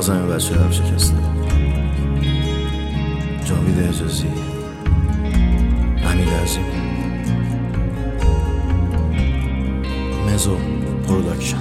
بازم این بچه رو شکسته. جاوید اجازی، امیر عظیمی، مزو پروداکشن.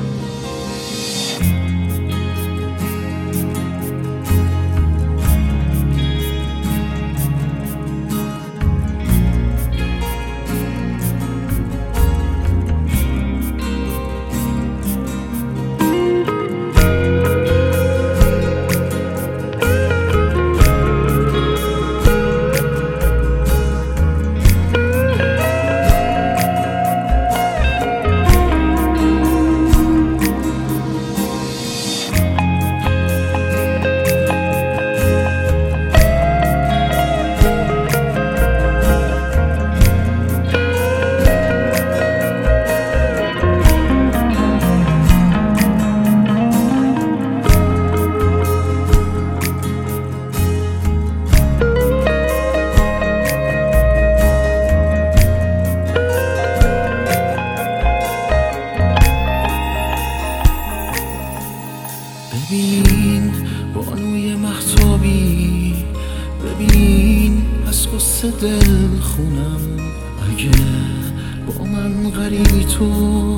ببین بانوی مهتابی، ببین از قصه دل خونم. اگه با من غریبی تو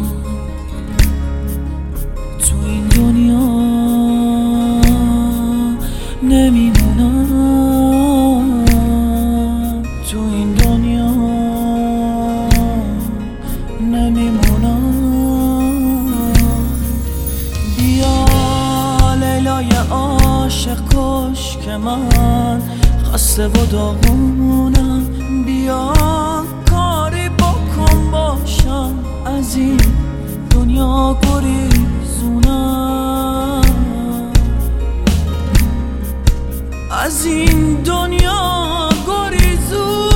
این دنیا نمیمونم، تو این دنیا نمیمونم. بیا لیلای عاشق کش که من خسته و داغونم. بیا کاری بکن باشم از این دنیا گریزونم، از این دنیا گریزونم.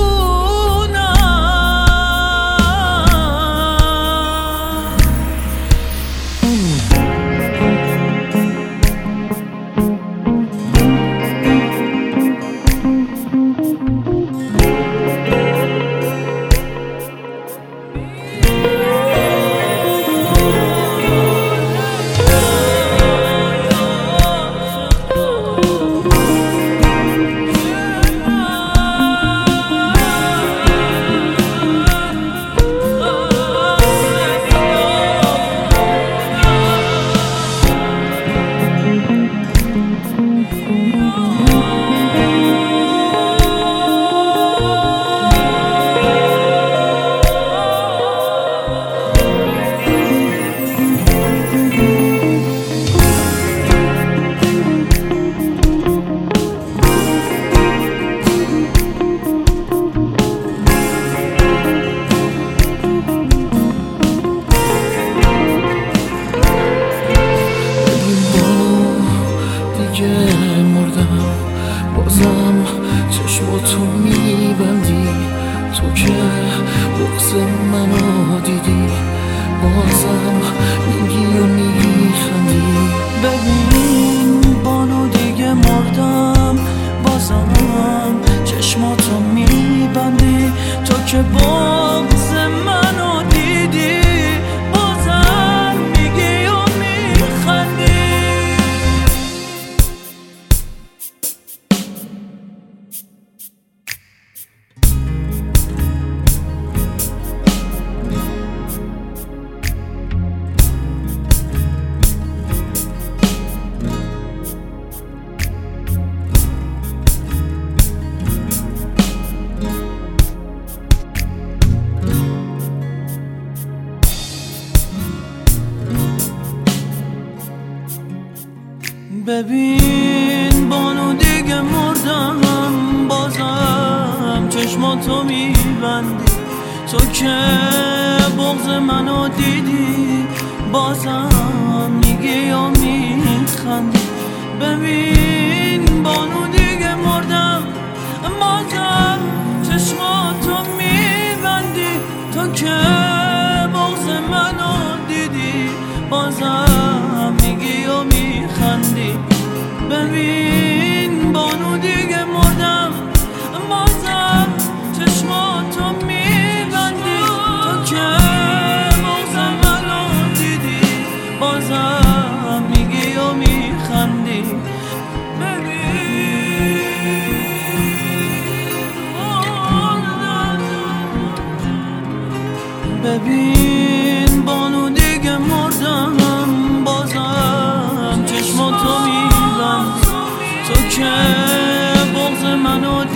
مردم بازم چشماتو میبندی، تو که بغض منو دیدی بازم میگی و میخندی. ببین بانو دیگه مردم بازم چشماتو میبندی، تو که بغض منو دیدی بازم میگی و میخندی. ببین بانو دیگه مردم بازم چشماتو میبندی، تو که بغض منو دیدی بازم میگی و میخندی. ببین بانو دیگه مردم بازم چشماتو میبندی، تو که بغض منو دیدی بازم میگی و میخندی. ببین بانو دیگه مردم بازم چشماتو میبندی، تو که بغض منو دیدی بازم میگی و میخندی. ببین بانو دیگه مردم، بازم چشماتو میبندی، تو که بغض منو